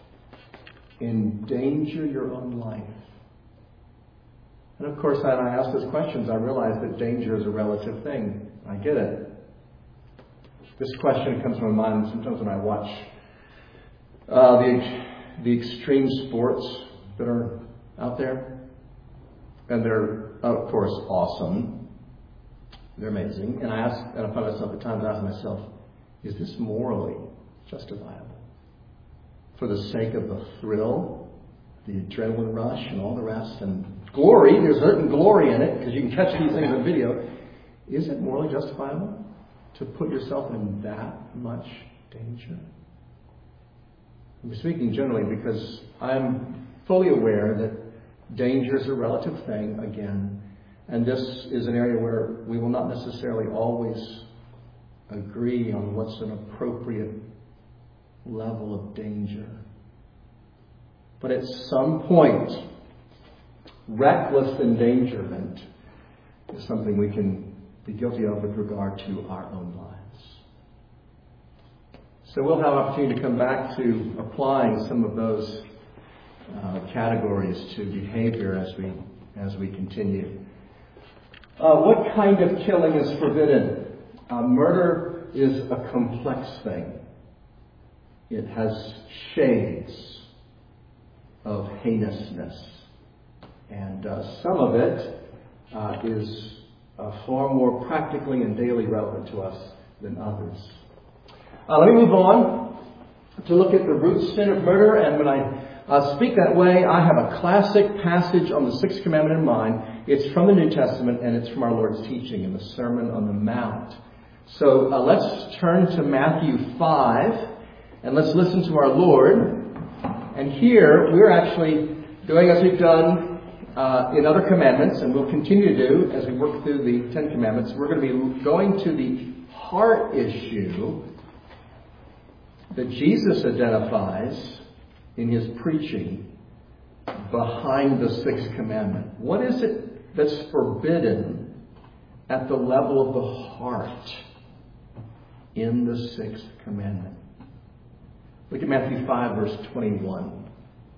endanger your own life? And of course, when I ask those questions, I realize that danger is a relative thing. I get it. This question comes to my mind sometimes when I watch uh, the the extreme sports that are out there. And they're, of course, awesome. They're amazing. And I ask, and I find myself at times asking myself, is this morally justifiable? For the sake of the thrill, the adrenaline rush, and all the rest, and glory, there's certain glory in it, because you can catch these things on video. Is it morally justifiable to put yourself in that much danger? I'm speaking generally because I'm fully aware that danger is a relative thing, again, and this is an area where we will not necessarily always agree on what's an appropriate level of danger. But at some point, reckless endangerment is something we can be guilty of with regard to our own lives. So we'll have opportunity to come back to applying some of those uh, categories to behavior as we as we continue. Uh, what kind of killing is forbidden? Uh, murder is a complex thing. It has shades of heinousness. And uh, some of it uh, is uh, far more practically and daily relevant to us than others. Uh, let me move on to look at the root sin of murder. And when I uh, speak that way, I have a classic passage on the Sixth Commandment in mind. It's from the New Testament, and it's from our Lord's teaching in the Sermon on the Mount. So uh, let's turn to Matthew five. And let's listen to our Lord. And here, we're actually doing as we've done uh, in other commandments, and we'll continue to do as we work through the Ten Commandments. We're going to be going to the heart issue that Jesus identifies in his preaching behind the Sixth Commandment. What is it that's forbidden at the level of the heart in the Sixth Commandment? Look at Matthew five, verse twenty-one.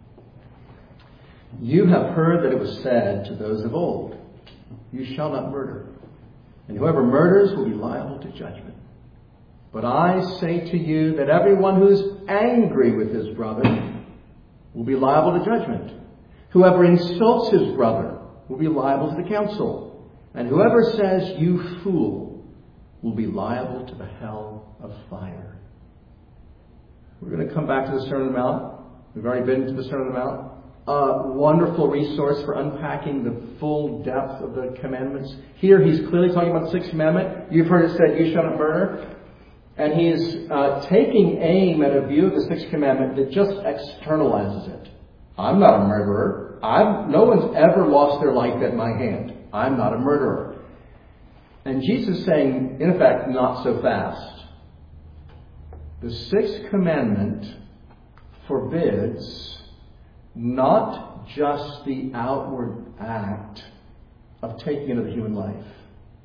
You have heard that it was said to those of old, you shall not murder, and whoever murders will be liable to judgment. But I say to you that everyone who is angry with his brother will be liable to judgment. Whoever insults his brother will be liable to the council. And whoever says, you fool, will be liable to the hell of fire. We're going to come back to the Sermon on the Mount. We've already been to the Sermon on the Mount. A wonderful resource for unpacking the full depth of the commandments. Here he's clearly talking about the Sixth Commandment. You've heard it said, you shall not murder. And he's uh, taking aim at a view of the Sixth Commandment that just externalizes it. I'm not a murderer. I've, no one's ever lost their life at my hand. I'm not a murderer. And Jesus is saying, in effect, not so fast. The Sixth Commandment forbids not just the outward act of taking another human life,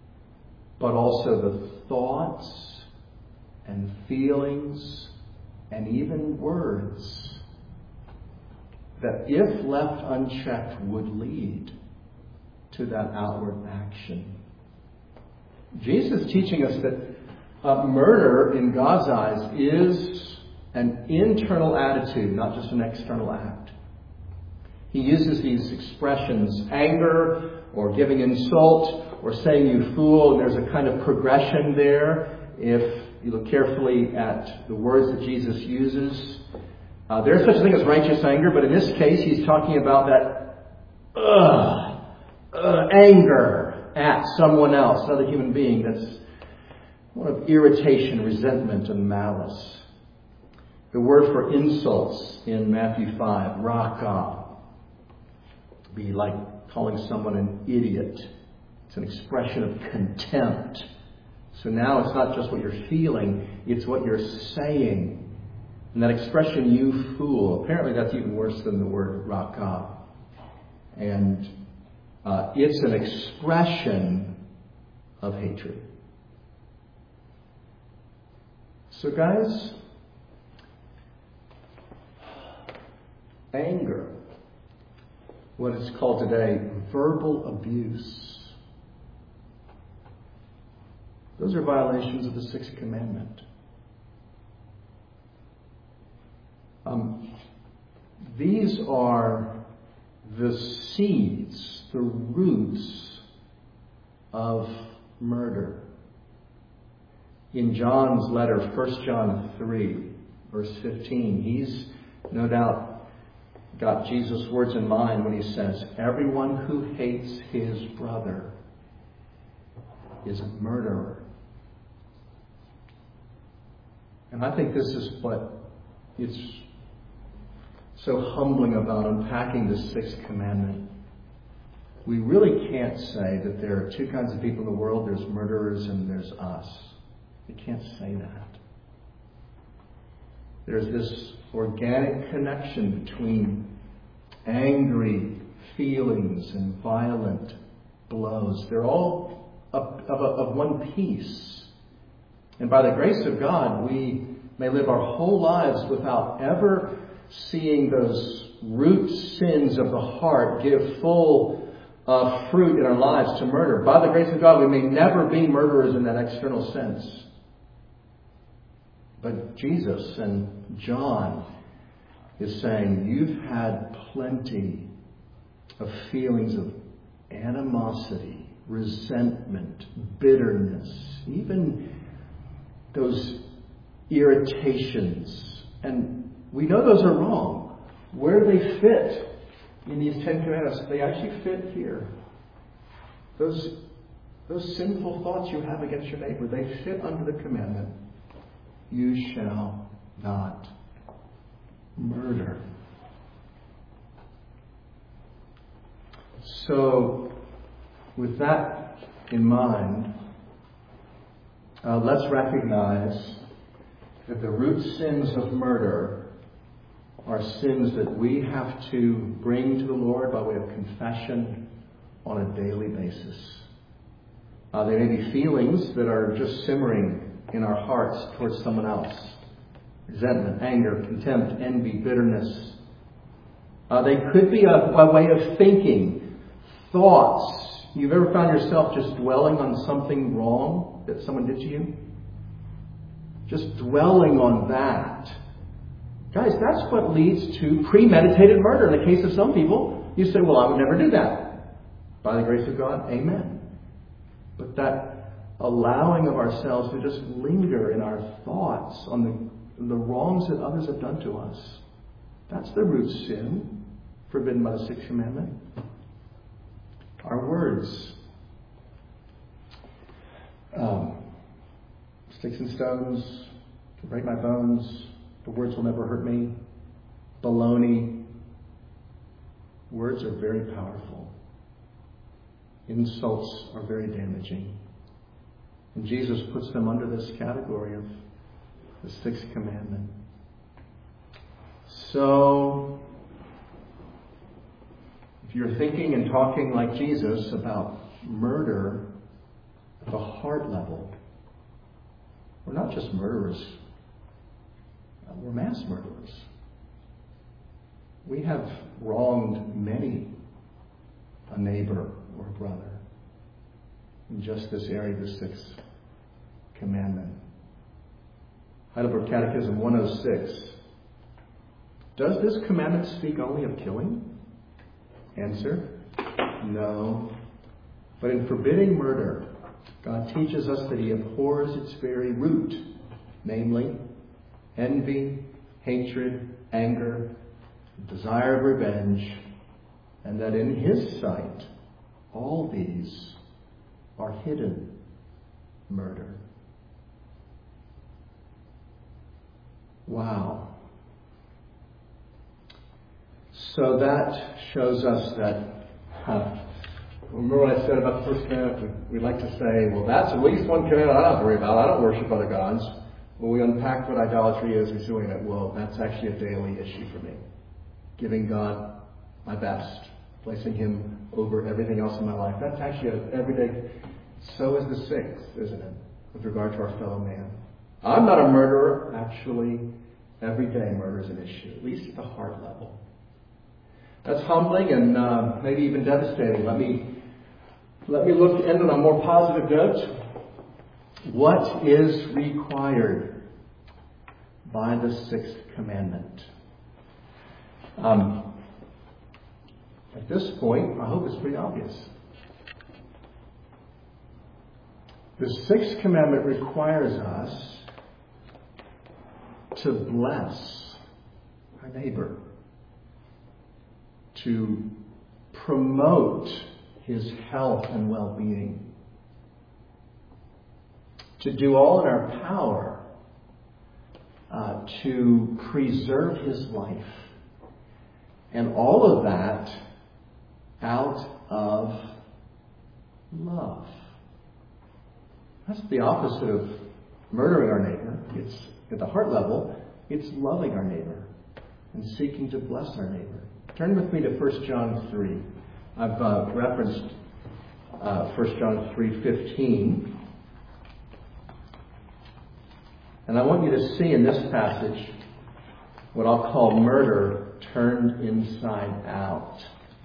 but also the thoughts and feelings and even words that, if left unchecked, would lead to that outward action. Jesus is teaching us that uh, murder in God's eyes is an internal attitude, not just an external act. He uses these expressions, anger, or giving insult, or saying you fool, and there's a kind of progression there. If you look carefully at the words that Jesus uses, uh, there's such a thing as righteous anger, but in this case he's talking about that ugh, uh, anger at someone else, another human being. That's one of irritation, resentment, and malice. The word for insults in Matthew five, raka, be like calling someone an idiot. It's an expression of contempt. So now it's not just what you're feeling, it's what you're saying. And that expression, you fool, apparently that's even worse than the word raka. And uh, it's an expression of hatred. So guys, anger, what is called today verbal abuse, those are violations of the Sixth Commandment. Um, these are the seeds, the roots of murder. In John's letter, First John three, verse fifteen, he's no doubt got Jesus' words in mind when he says, everyone who hates his brother is a murderer. And I think this is what it's so humbling about unpacking the Sixth Commandment. We really can't say that there are two kinds of people in the world. There's murderers and there's us. You can't say that. There's this organic connection between angry feelings and violent blows. They're all of, of, of one piece. And by the grace of God, we may live our whole lives without ever seeing those root sins of the heart give full uh, fruit in our lives to murder. By the grace of God, we may never be murderers in that external sense. But Jesus and John is saying, you've had plenty of feelings of animosity, resentment, bitterness, even those irritations. And we know those are wrong. Where do they fit in these Ten Commandments? They actually fit here. Those, those sinful thoughts you have against your neighbor, they fit under the commandment. You shall not murder. So, with that in mind, uh, let's recognize that the root sins of murder are sins that we have to bring to the Lord by way of confession on a daily basis. Uh, there may be feelings that are just simmering in our hearts towards someone else. Resentment, anger, contempt, envy, bitterness. Uh, they could be a, a way of thinking, thoughts. You've ever found yourself just dwelling on something wrong that someone did to you? Just dwelling on that. Guys, that's what leads to premeditated murder. In the case of some people, you say, well, I would never do that. By the grace of God, amen. But that allowing of ourselves to just linger in our thoughts on the, the wrongs that others have done to us, that's the root sin forbidden by the Sixth Commandment. Our words. Um, sticks and stones can break my bones. The words will never hurt me. Baloney. Words are very powerful. Insults are very damaging. And Jesus puts them under this category of the Sixth Commandment. So, if you're thinking and talking like Jesus about murder at the heart level, we're not just murderers. we're mass murderers. We have wronged many, a neighbor or a brother. In just this area, the sixth commandment. Heidelberg Catechism one oh six. Does this commandment speak only of killing? Answer, no. But in forbidding murder, God teaches us that He abhors its very root, namely envy, hatred, anger, desire of revenge, and that in His sight, all these are hidden murder. Wow. So that shows us that, uh, remember what I said about the first commandment? We, we like to say, well, that's at least one commandment I don't have to worry about. I don't worship other gods. When we unpack what idolatry is, we see, wait a minute, well, that's actually a daily issue for me. Giving God my best. Placing Him over everything else in my life. That's actually an everyday. So is the sixth, isn't it? With regard to our fellow man. I'm not a murderer. Actually, everyday murder is an issue, at least at the heart level. That's humbling and uh, maybe even devastating. Let me let me look end on a more positive note. What is required by the sixth commandment? Um, at this point, I hope it's pretty obvious. The sixth commandment requires us to bless our neighbor, to promote his health and well-being, to do all in our power uh, to preserve his life, and all of that out of love. That's the opposite of murdering our neighbor. It's at the heart level, it's loving our neighbor and seeking to bless our neighbor. Turn with me to First John three. I've uh, referenced uh, First John three fifteen. And I want you to see in this passage what I'll call murder turned inside out.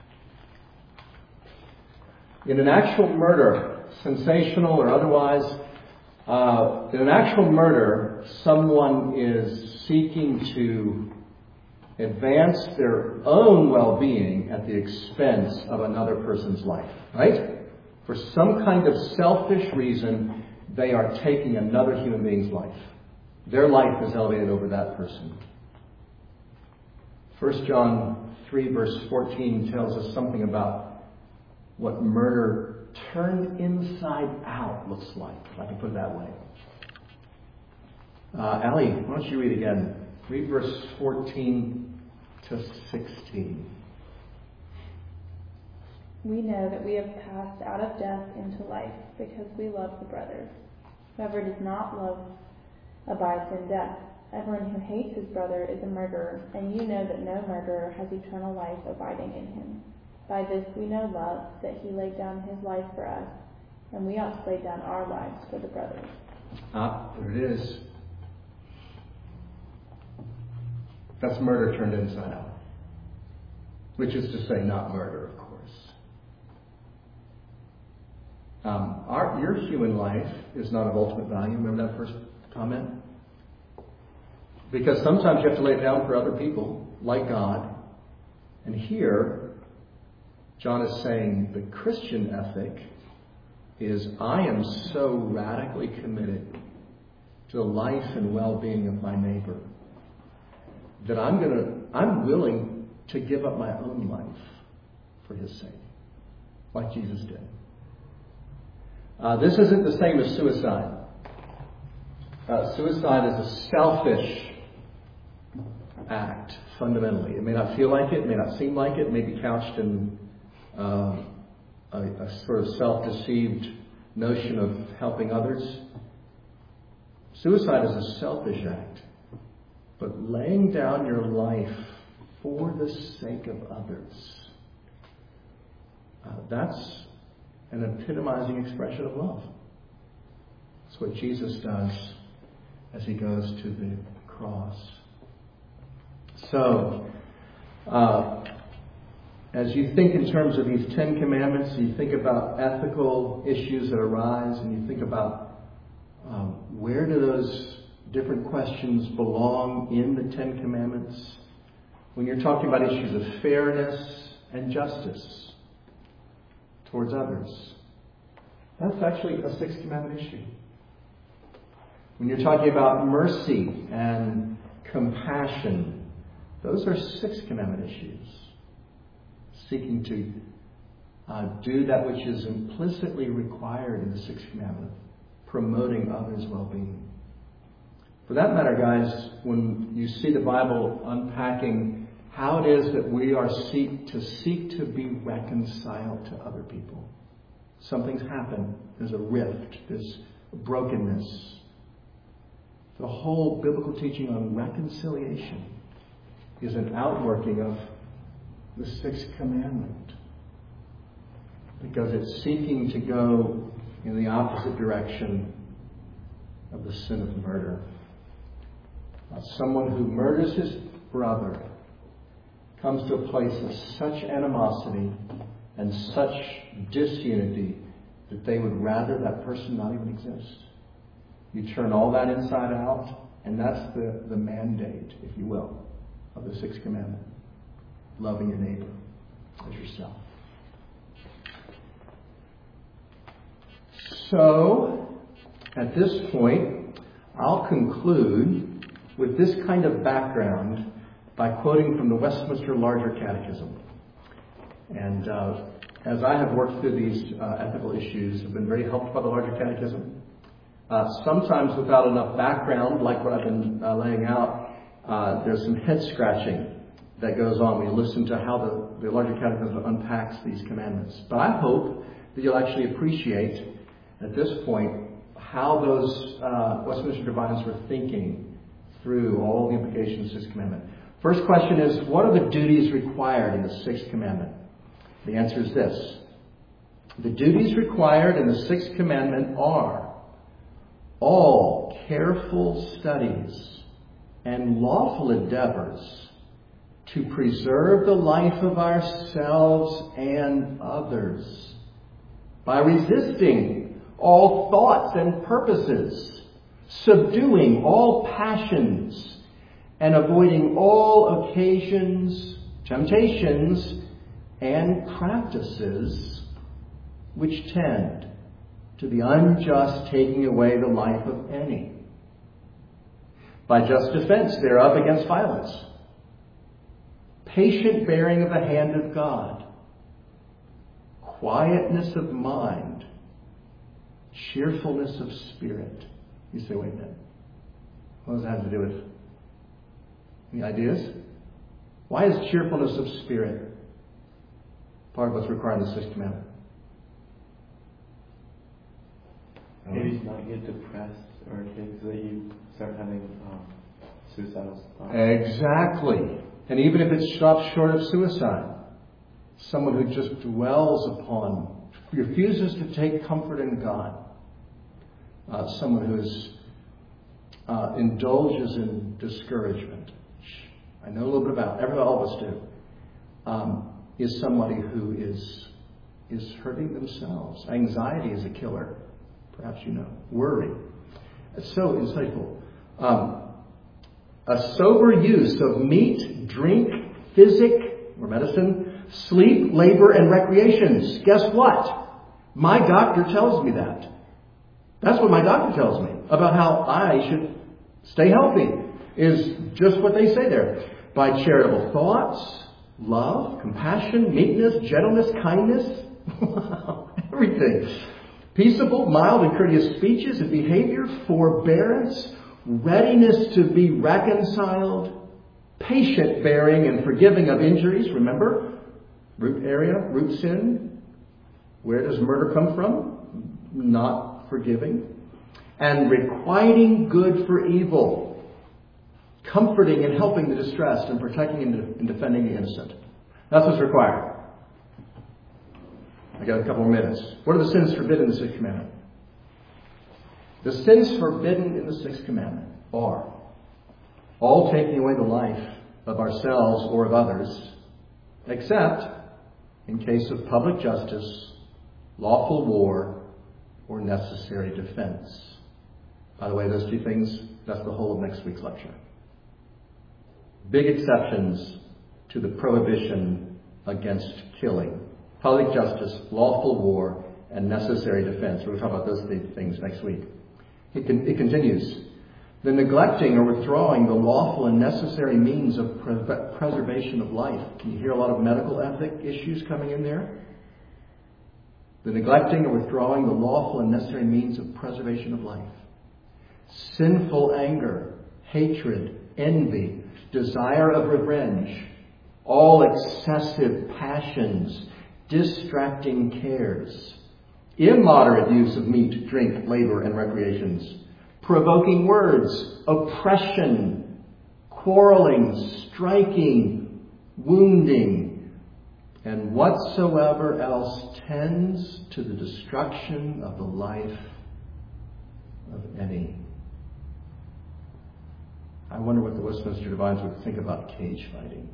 In an actual murder, sensational or otherwise, uh, in an actual murder, someone is seeking to advance their own well-being at the expense of another person's life, right? For some kind of selfish reason, they are taking another human being's life. Their life is elevated over that person. First John three verse fourteen tells us something about what murder turned inside out looks like, if I can put it that way. Uh, Allie, why don't you read again? Read verse fourteen to sixteen. We know that we have passed out of death into life because we love the brothers. Whoever does not love abides in death. Everyone who hates his brother is a murderer, and you know that no murderer has eternal life abiding in him. By this we know love, that he laid down his life for us, and we ought to lay down our lives for the brothers. Ah, there it is. That's murder turned inside out. Which is to say, not murder, of course. Um, our, your human life is not of ultimate value. Remember that first comment? Because sometimes you have to lay it down for other people, like God. And here, John is saying the Christian ethic is, I am so radically committed to the life and well-being of my neighbor that I'm going to, I'm willing to give up my own life for his sake, like Jesus did. Uh, this isn't the same as suicide. Uh, suicide is a selfish act, fundamentally. It may not feel like it, it may not seem like it, it may be couched in uh, a, a sort of self-deceived notion of helping others. Suicide is a selfish act. But laying down your life for the sake of others, uh, that's an epitomizing expression of love. It's what Jesus does as he goes to the cross. So, uh, as you think in terms of these Ten Commandments, you think about ethical issues that arise, and you think about um, where do those different questions belong in the Ten Commandments? When you're talking about issues of fairness and justice towards others, that's actually a Sixth Commandment issue. When you're talking about mercy and compassion, those are Sixth Commandment issues. Seeking to uh, do that which is implicitly required in the Sixth Commandment, promoting others' well-being. For that matter, guys, when you see the Bible unpacking how it is that we are seek to seek to be reconciled to other people. Something's happened. There's a rift. There's brokenness. The whole biblical teaching on reconciliation is an outworking of the Sixth Commandment, because it's seeking to go in the opposite direction of the sin of murder. Uh, someone who murders his brother comes to a place of such animosity and such disunity that they would rather that person not even exist. You turn all that inside out, and that's the, the mandate, if you will, of the Sixth Commandment. Loving your neighbor as yourself. So, at this point, I'll conclude with this kind of background by quoting from the Westminster Larger Catechism. And uh, as I have worked through these uh, ethical issues, I've been very helped by the Larger Catechism. Uh, sometimes without enough background, like what I've been uh, laying out, uh, there's some head scratching that goes on when you listen to how the, the Larger Catechism unpacks these commandments. But I hope that you'll actually appreciate, at this point, how those uh, Westminster Divines were thinking through all the implications of the Sixth Commandment. First question is, what are the duties required in the Sixth Commandment? The answer is this. The duties required in the Sixth Commandment are all careful studies and lawful endeavors to preserve the life of ourselves and others by resisting all thoughts and purposes, subduing all passions, and avoiding all occasions, temptations, and practices which tend to the unjust taking away the life of any, by just defense thereof against violence, patient bearing of the hand of God, quietness of mind, cheerfulness of spirit. You say, wait a minute. What does that have to do with? Any ideas? Why is cheerfulness of spirit part of what's required in the Sixth Commandment? Maybe to not get depressed or things that you start having um, suicidal thoughts. Exactly. And even if it stops short of suicide, someone who just dwells upon, refuses to take comfort in God, uh, someone who is, uh, indulges in discouragement, I know a little bit about, every all of us do, um, is somebody who is is hurting themselves. Anxiety is a killer, perhaps you know. Worry. It's so insightful. Um, a sober use of meat, drink, physic, or medicine, sleep, labor, and recreations. Guess what? My doctor tells me that. That's what my doctor tells me about how I should stay healthy, is just what they say there. By charitable thoughts, love, compassion, meekness, gentleness, kindness, everything. Peaceable, mild, and courteous speeches and behavior, forbearance, readiness to be reconciled, patient bearing and forgiving of injuries. Remember, root area, root sin. Where does murder come from? Not forgiving. And requiting good for evil. Comforting and helping the distressed and protecting and defending the innocent. That's what's required. I got a couple more minutes. What are the sins forbidden in the Sixth Commandment? The sins forbidden in the Sixth Commandment are all taking away the life of ourselves or of others, except in case of public justice, lawful war, or necessary defense. By the way, those two things, that's the whole of next week's lecture. Big exceptions to the prohibition against killing. Public justice, lawful war, and necessary defense. We're going to talk about those three things next week. It, con- it continues. The neglecting or withdrawing the lawful and necessary means of pre- preservation of life. Can you hear a lot of medical ethic issues coming in there? The neglecting or withdrawing the lawful and necessary means of preservation of life. Sinful anger, hatred, envy, desire of revenge, all excessive passions, distracting cares, immoderate use of meat, drink, labor, and recreations, provoking words, oppression, quarreling, striking, wounding, and whatsoever else tends to the destruction of the life of any. I wonder what the Westminster Divines would think about cage fighting.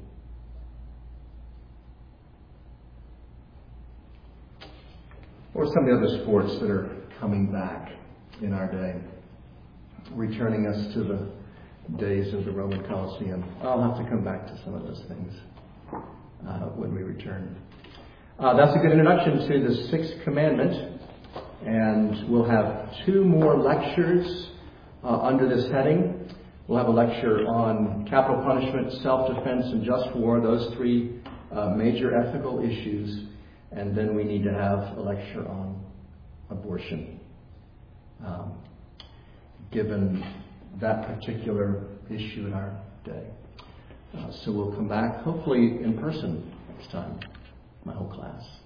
Or some of the other sports that are coming back in our day, returning us to the days of the Roman Colosseum. I'll have to come back to some of those things uh, when we return. Uh, that's a good introduction to the sixth commandment, and we'll have two more lectures uh, under this heading. We'll have a lecture on capital punishment, self-defense, and just war, those three uh, major ethical issues. And then we need to have a lecture on abortion, um, given that particular issue in our day. Uh, so we'll come back, hopefully in person next time, my whole class.